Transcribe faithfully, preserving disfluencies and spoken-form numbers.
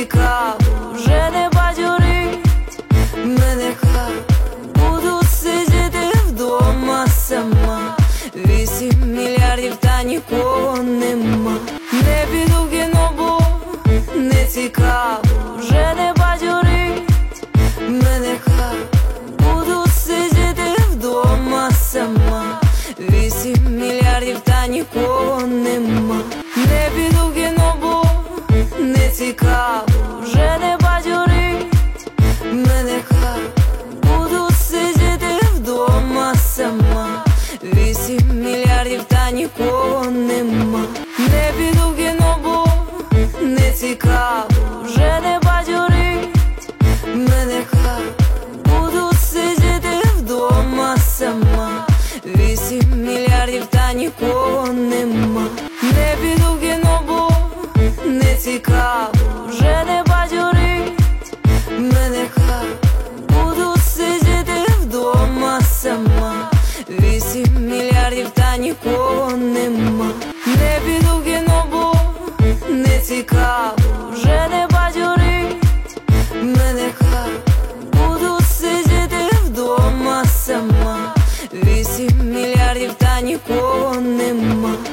цікаво, вже не бадьорить мене хай. Буду сидіти вдома сама, вісім мільярдів та нікого нема. Не піду в кіно, бо не цікаво, вже не бадьорить мене хай. Буду сидіти вдома сама, вісім мільярдів та нікого нема. Не піду в кіно, бо не цікаво, вже не бадьорить мене хай. Буду сидіти вдома сама, вісім мільярдів та нікого нема. Не піду в кіно, бо не цікаво, вже не бадьорить мене хай. Буду сидіти вдома сама, вісім мільярдів та нікого нема. Не піду в кіно, бо не цікаво, вже не бадьорить мене хай. Буду сидіти вдома сама, вісім мільярдів та нікого